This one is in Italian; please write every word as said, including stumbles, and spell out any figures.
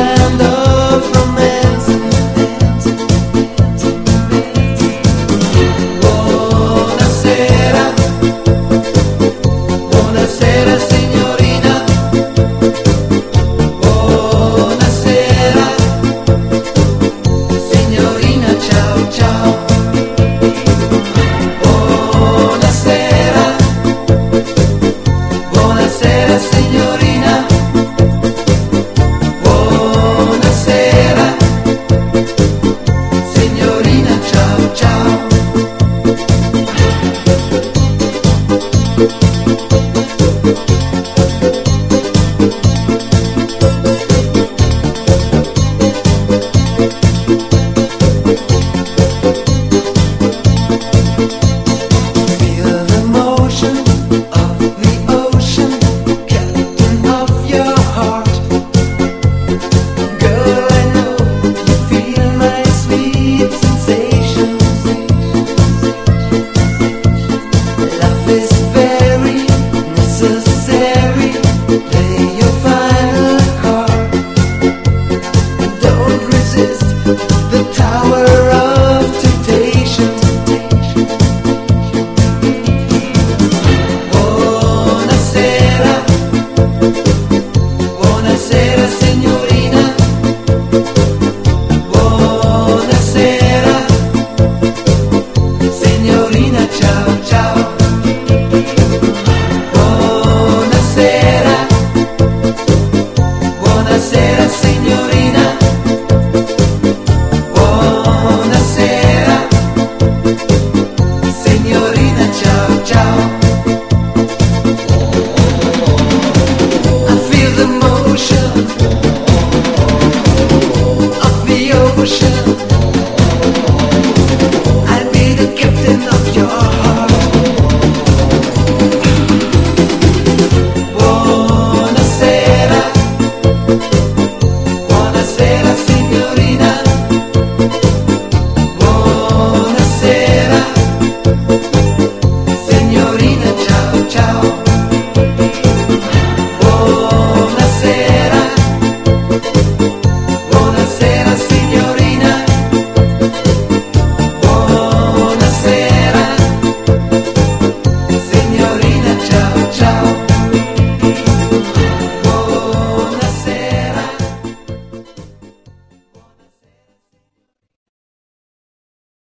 land of romance. Buonasera, buonasera signorina. Buonasera, signorina, ciao ciao. Buonasera, buonasera signorina. Buonasera, signorina, ciao ciao. Feel the motion of the ocean, captain of your heart. Girl, I know you feel my sweet sensations. Love is very necessary. Play your final card. Don't resist the tower of temptation. Buonasera, buonasera signorina. Buonasera, signorina, ciao ciao. Buonasera, buonasera signorina. Buonasera, signorina, ciao ciao. I feel the motion of the ocean.